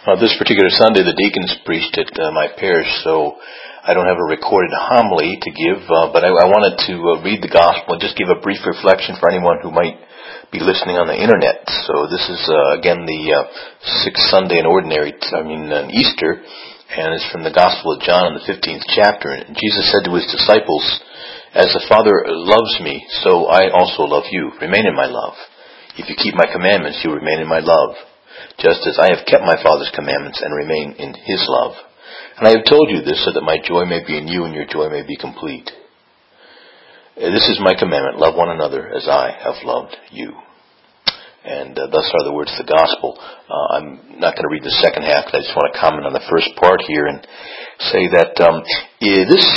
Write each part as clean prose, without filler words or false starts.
This particular Sunday, the deacons preached at my parish, so I don't have a recorded homily to give, but I wanted to read the gospel and just give a brief reflection for anyone who might be listening on the internet. So this is, again, the sixth Sunday in Easter, and it's from the Gospel of John in the 15th chapter. And Jesus said to his disciples, "As the Father loves me, so I also love you. Remain in my love. If you keep my commandments, you remain in my love, just as I have kept my Father's commandments and remain in His love. And I have told you this so that my joy may be in you and your joy may be complete. This is my commandment, love one another as I have loved you." And thus are the words of the gospel. I'm not going to read the second half, because I just want to comment on the first part here and say that this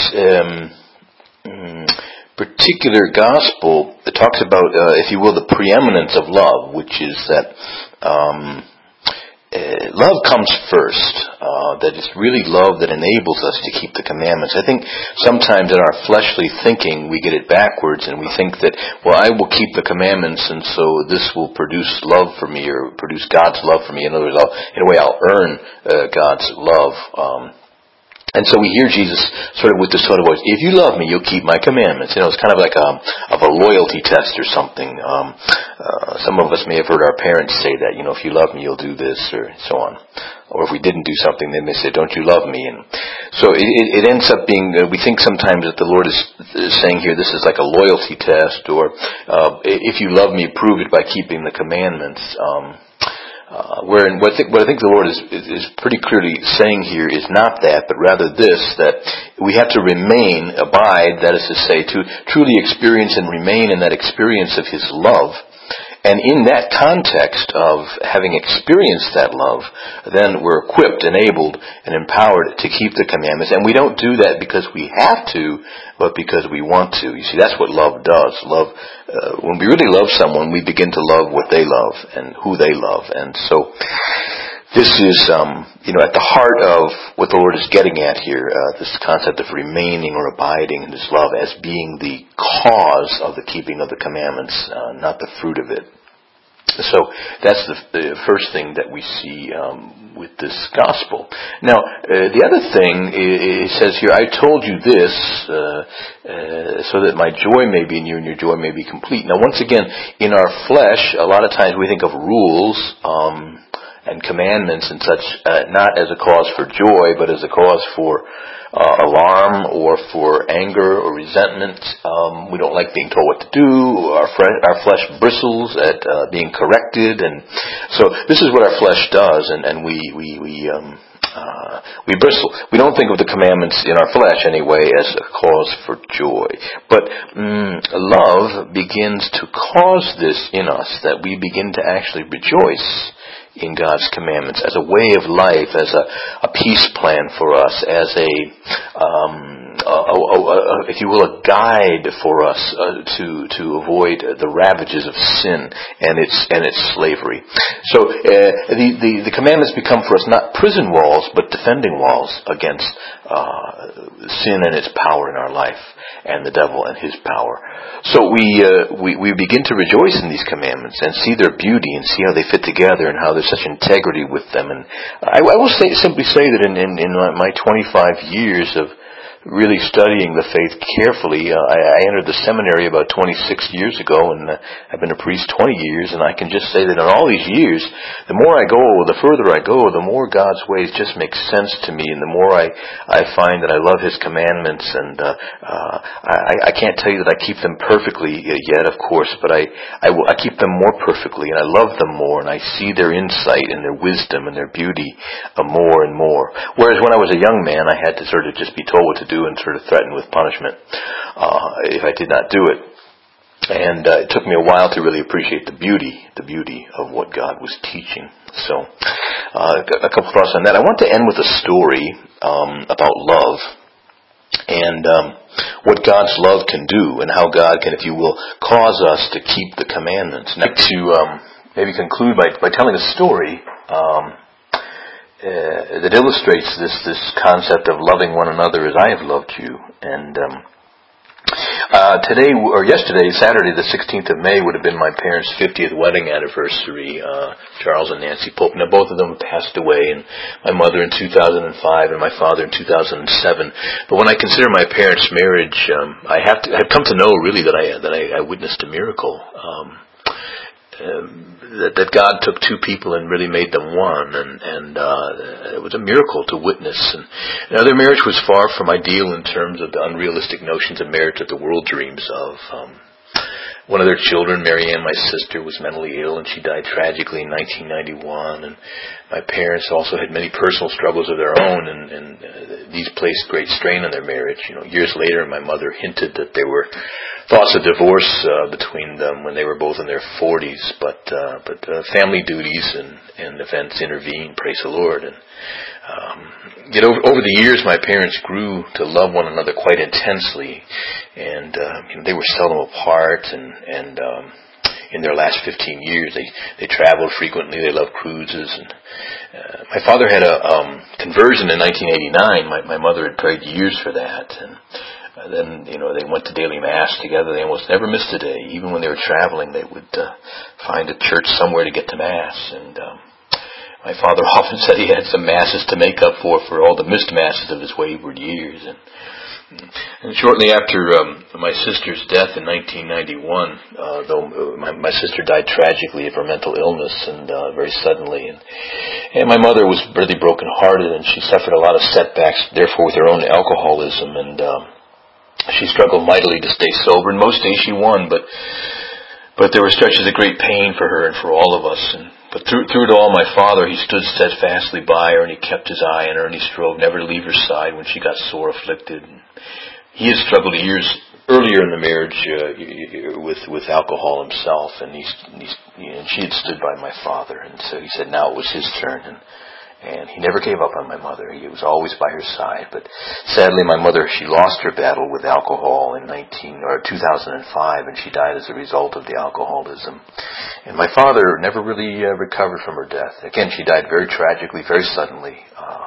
particular gospel talks about, if you will, the preeminence of love, which is that love comes first, that it's really love that enables us to keep the commandments. I think sometimes in our fleshly thinking we get it backwards, and we think that, well, I will keep the commandments and so this will produce love for me, or produce God's love for me. In other words, I'll earn God's love. And so we hear Jesus sort of with this sort of voice, "If you love me, you'll keep my commandments." It's kind of like a loyalty test or something. Some of us may have heard our parents say that, if you love me, you'll do this, or so on. Or if we didn't do something, they may say, "Don't you love me?" And so it ends up being, we think sometimes that the Lord is saying here, this is like a loyalty test, or if you love me, prove it by keeping the commandments. What I think the Lord is pretty clearly saying here is not that, but rather this, that we have to abide, that is to say, to truly experience and remain in that experience of His love. And in that context of having experienced that love, then we're equipped, enabled, and empowered to keep the commandments. And we don't do that because we have to, but because we want to. You see, that's what love does. Love, when we really love someone, we begin to love what they love and who they love. And so this is, at the heart of what the Lord is getting at here, this concept of remaining or abiding in His love as being the cause of the keeping of the commandments, not the fruit of it. So that's the first thing that we see with this gospel. Now, the other thing it says here, "I told you this so that my joy may be in you and your joy may be complete." Now, once again, in our flesh, a lot of times we think of rules and commandments and such, not as a cause for joy, but as a cause for alarm or for anger or resentment. We don't like being told what to do. Our flesh bristles at being corrected, and so this is what our flesh does, and we bristle. We don't think of the commandments in our flesh anyway as a cause for joy. But love begins to cause this in us, that we begin to actually rejoice in God's commandments as a way of life, as a peace plan for us, as if you will, a guide for us to avoid the ravages of sin and its slavery. So the commandments become for us not prison walls, but defending walls against sin and its power in our life, and the devil and his power. So we begin to rejoice in these commandments and see their beauty and see how they fit together and how there's such integrity with them. And I will simply say that in my 25 years of really studying the faith carefully. I entered the seminary about 26 years ago, and I've been a priest 20 years, and I can just say that in all these years, the more I go, the further I go, the more God's ways just make sense to me, and the more I find that I love His commandments, and I can't tell you that I keep them perfectly yet, of course, but I keep them more perfectly, and I love them more, and I see their insight and their wisdom and their beauty more and more. Whereas when I was a young man, I had to sort of just be told what to do and sort of threatened with punishment if I did not do it. And it took me a while to really appreciate the beauty of what God was teaching. So a couple thoughts on that. I want to end with a story about love and what God's love can do and how God can, if you will, cause us to keep the commandments. And I'd like to maybe conclude by telling a story that illustrates this concept of loving one another as I have loved you. And Today, or yesterday, Saturday, the 16th of May, would have been my parents' 50th wedding anniversary, Charles and Nancy Pope. Now, both of them passed away, and my mother in 2005 and my father in 2007. But when I consider my parents' marriage, I've come to know really that I witnessed a miracle. That God took two people and really made them one, and it was a miracle to witness. And their marriage was far from ideal in terms of the unrealistic notions of marriage that the world dreams of. One of their children, Marianne, my sister, was mentally ill, and she died tragically in 1991. And my parents also had many personal struggles of their own, and these placed great strain on their marriage. Years later, my mother hinted that there were thoughts of divorce between them when they were both in their 40s, but family duties and events intervened. Praise the Lord. And yet over the years, my parents grew to love one another quite intensely, and they were seldom apart. And in their last 15 years, they traveled frequently. They loved cruises. And my father had a conversion in 1989. My mother had prayed years for that, and then, they went to daily mass together. They almost never missed a day. Even when they were traveling, they would find a church somewhere to get to mass. And my father often said he had some masses to make up for all the missed masses of his wayward years. And shortly after my sister's death in 1991, though my sister died tragically of her mental illness and very suddenly, and my mother was really brokenhearted, and she suffered a lot of setbacks, therefore, with her own alcoholism, and she struggled mightily to stay sober, and most days she won, but there were stretches of great pain for her and for all of us. But through it all, my father, he stood steadfastly by her, and he kept his eye on her, and he strove never to leave her side when she got sore afflicted. He had struggled years earlier in the marriage with alcohol himself, and she had stood by my father, and so he said now it was his turn, and he never gave up on my mother. He was always by her side. But sadly, my mother, she lost her battle with alcohol in 2005, and she died as a result of the alcoholism. And my father never really recovered from her death. Again, she died very tragically, very suddenly.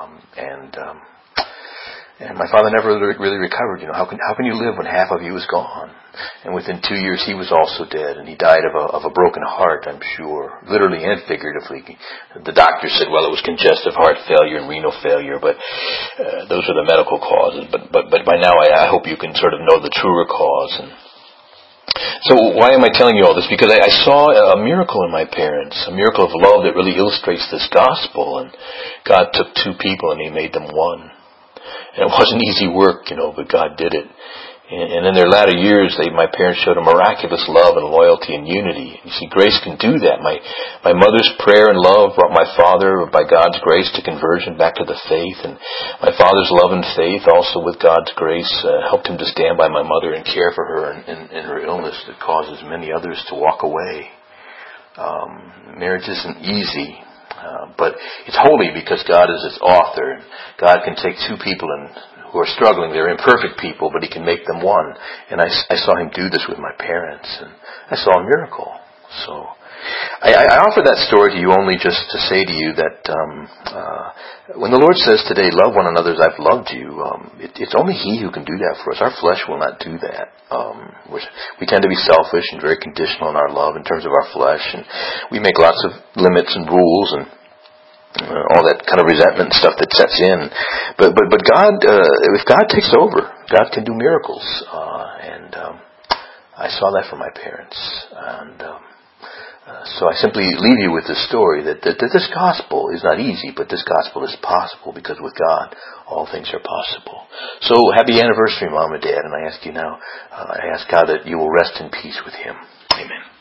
And my father never really recovered. How can you live when half of you is gone? And within 2 years, he was also dead, and he died of a broken heart, I'm sure, literally and figuratively. The doctor said, well, it was congestive heart failure and renal failure, but those are the medical causes. But by now, I hope you can sort of know the truer cause. And so why am I telling you all this? Because I saw a miracle in my parents, a miracle of love that really illustrates this gospel. And God took two people and He made them one. And it wasn't easy work, but God did it. And in their latter years, my parents showed a miraculous love and loyalty and unity. You see, grace can do that. My mother's prayer and love brought my father, by God's grace, to conversion back to the faith. And my father's love and faith, also with God's grace, helped him to stand by my mother and care for her in her illness that causes many others to walk away. Marriage isn't easy. But it's holy because God is its author. God can take two people who are struggling. They're imperfect people, but He can make them one. And I saw Him do this with my parents, and I saw a miracle. So I offer that story to you only just to say to you that when the Lord says today, love one another as I've loved you, it's only He who can do that for us. Our flesh will not do that. We tend to be selfish and very conditional in our love in terms of our flesh, and we make lots of limits and rules and all that kind of resentment and stuff that sets in. But God, if God takes over, God can do miracles. And I saw that from my parents. And so I simply leave you with this story that this gospel is not easy, but this gospel is possible because with God, all things are possible. So happy anniversary, Mom and Dad. And I ask you now, I ask God that you will rest in peace with Him. Amen.